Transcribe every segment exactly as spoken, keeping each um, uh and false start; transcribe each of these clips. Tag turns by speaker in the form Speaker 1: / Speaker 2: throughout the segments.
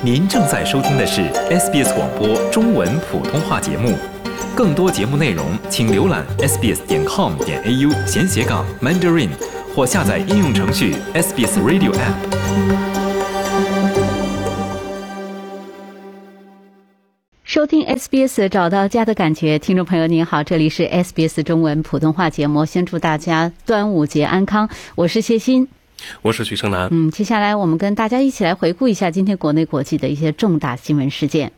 Speaker 1: 您正在收听的是 S B S 广播中文普通话节目。更多节目内容，请浏览 s b s 点 com 点 a u 闲斜杠 Mandarin 或下载应用程序 S B S Radio App。
Speaker 2: 收听 S B S 找到家的感觉，听众朋友您好，这里是 S B S 中文普通话节目，先祝大家端午节安康，我是谢欣，
Speaker 3: 我是许胜男。
Speaker 2: 嗯，接下来我们跟大家一起来回顾一下今天国内国际的一些重大新闻事件。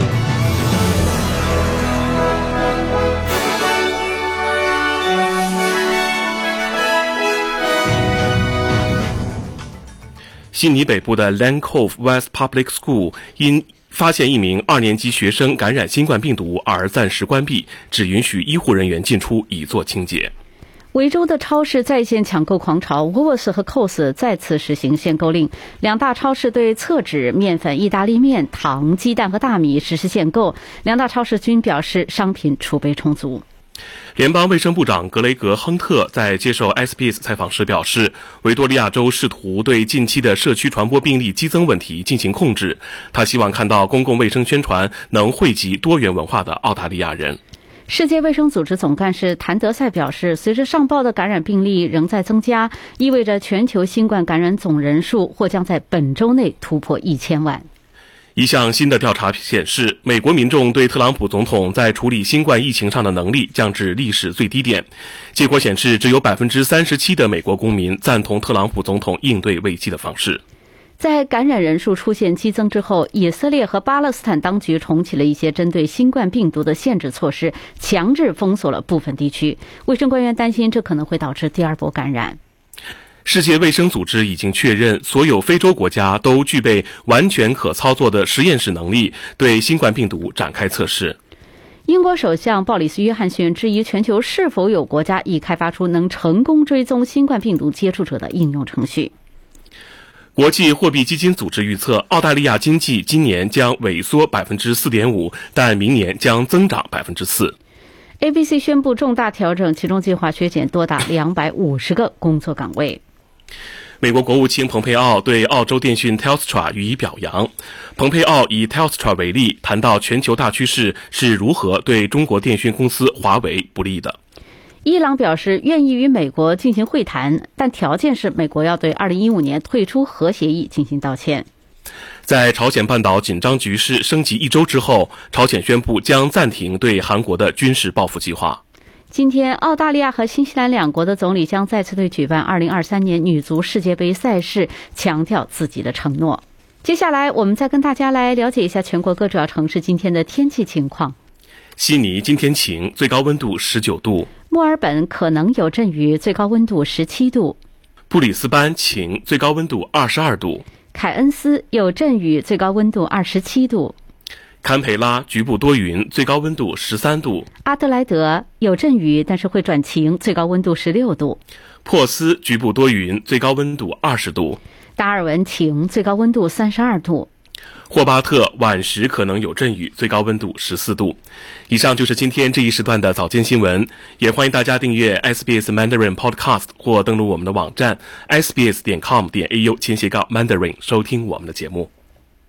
Speaker 3: 悉尼北部的 Lane Cove West Public School 因发现一名二年级学生感染新冠病毒而暂时关闭，只允许医护人员进出以做清洁。
Speaker 2: 维州的超市在线抢购狂潮 Woolworths 和 Coles 再次实行限购令，两大超市对厕纸、面粉、意大利面、糖、鸡蛋和大米实施限购，两大超市均表示商品储备充足。
Speaker 3: 联邦卫生部长格雷格·亨特在接受 S B S 采访时表示，维多利亚州试图对近期的社区传播病例激增问题进行控制。他希望看到公共卫生宣传能惠及多元文化的澳大利亚人。
Speaker 2: 世界卫生组织总干事谭德赛表示，随着上报的感染病例仍在增加，意味着全球新冠感染总人数或将在本周内突破一千万。
Speaker 3: 一项新的调查显示，美国民众对特朗普总统在处理新冠疫情上的能力降至历史最低点。结果显示，只有 百分之三十七 的美国公民赞同特朗普总统应对危机的方式。
Speaker 2: 在感染人数出现激增之后，以色列和巴勒斯坦当局重启了一些针对新冠病毒的限制措施，强制封锁了部分地区。卫生官员担心这可能会导致第二波感染。
Speaker 3: 世界卫生组织已经确认，所有非洲国家都具备完全可操作的实验室能力，对新冠病毒展开测试。
Speaker 2: 英国首相鲍里斯·约翰逊质疑全球是否有国家已开发出能成功追踪新冠病毒接触者的应用程序。
Speaker 3: 国际货币基金组织预测，澳大利亚经济今年将萎缩 百分之四点五， 但明年将增长 百分之四。
Speaker 2: A B C 宣布重大调整，其中计划削减多达两百五十个工作岗位。
Speaker 3: 美国国务卿蓬佩奥对澳洲电讯 Telstra 予以表扬。蓬佩奥以 Telstra 为例，谈到全球大趋势是如何对中国电讯公司华为不利的。
Speaker 2: 伊朗表示愿意与美国进行会谈，但条件是美国要对二零一五年退出核协议进行道歉。
Speaker 3: 在朝鲜半岛紧张局势升级一周之后，朝鲜宣布将暂停对韩国的军事报复计划。
Speaker 2: 今天，澳大利亚和新西兰两国的总理将再次对举办二零二三年女足世界杯赛事强调自己的承诺。接下来，我们再跟大家来了解一下全国各主要城市今天的天气情况。
Speaker 3: 悉尼今天晴，最高温度十九度；
Speaker 2: 墨尔本可能有阵雨，最高温度十七度；
Speaker 3: 布里斯班晴，最高温度二十二度；
Speaker 2: 凯恩斯有阵雨，最高温度二十七度；
Speaker 3: 堪培拉局部多云，最高温度十三度；
Speaker 2: 阿德莱德有阵雨，但是会转晴，最高温度十六度；
Speaker 3: 珀斯局部多云，最高温度二十度；
Speaker 2: 达尔文晴，最高温度三十二度；
Speaker 3: 霍巴特晚时可能有阵雨，最高温度十四度。以上就是今天这一时段的早间新闻，也欢迎大家订阅 S B S Mandarin Podcast 或登录我们的网站 s b s 点 com 点 a u 前斜杠 Mandarin 收听我们的节目。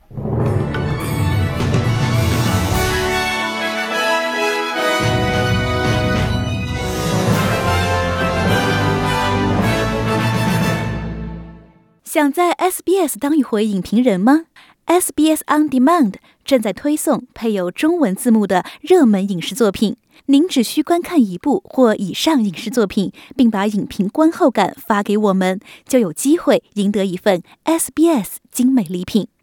Speaker 4: 想在 S B S 当一回影评人吗？ S B S On Demand 正在推送配有中文字幕的热门影视作品，您只需观看一部或以上影视作品，并把影评观后感发给我们，就有机会赢得一份 S B S 精美礼品。